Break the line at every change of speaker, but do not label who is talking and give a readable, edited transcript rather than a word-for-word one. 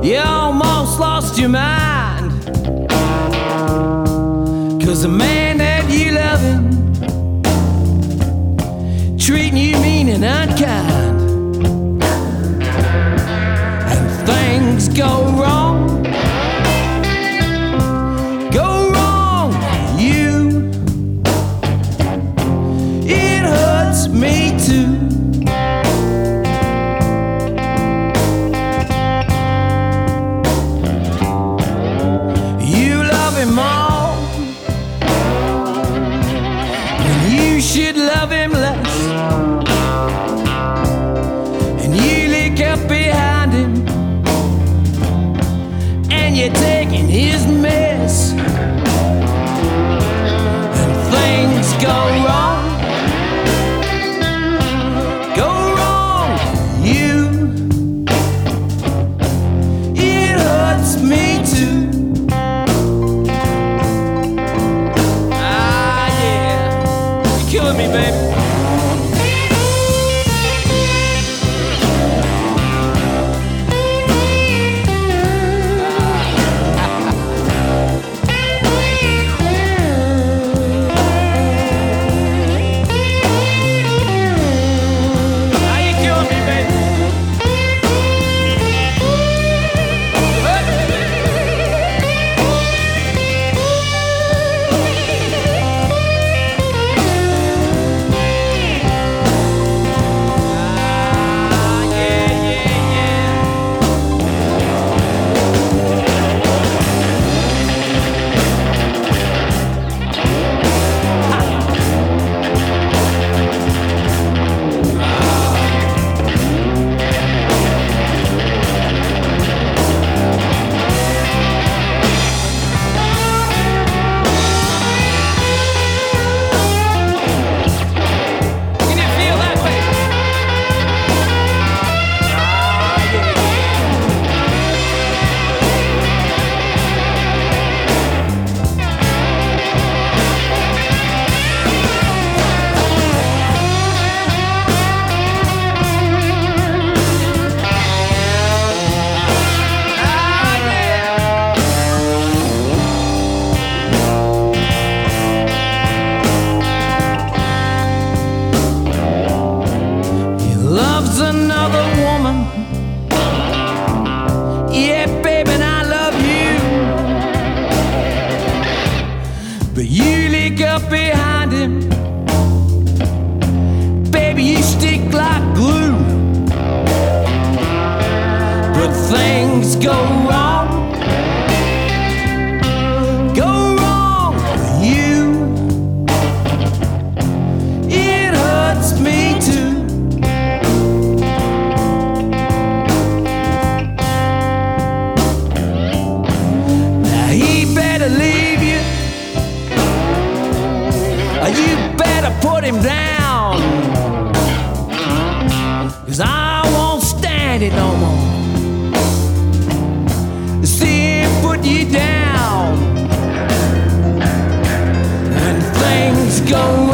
You almost lost your mind, 'cause the man that you loving treating you mean and unkind, and things go wrong. Go wrong for you. It hurts me too. More when you should love him less, and you lick up behind him and you're taking his mess, and things go wrong. Go wrong for you. It hurts me too. Killing me, baby. Another woman, yeah, baby, and I love you, but you lick up behind him, baby, you stick like glue, but things go wrong. Go wrong for you. It hurts me too. Leave you, you better put him down, 'cause I won't stand it no more. See him put you down when things go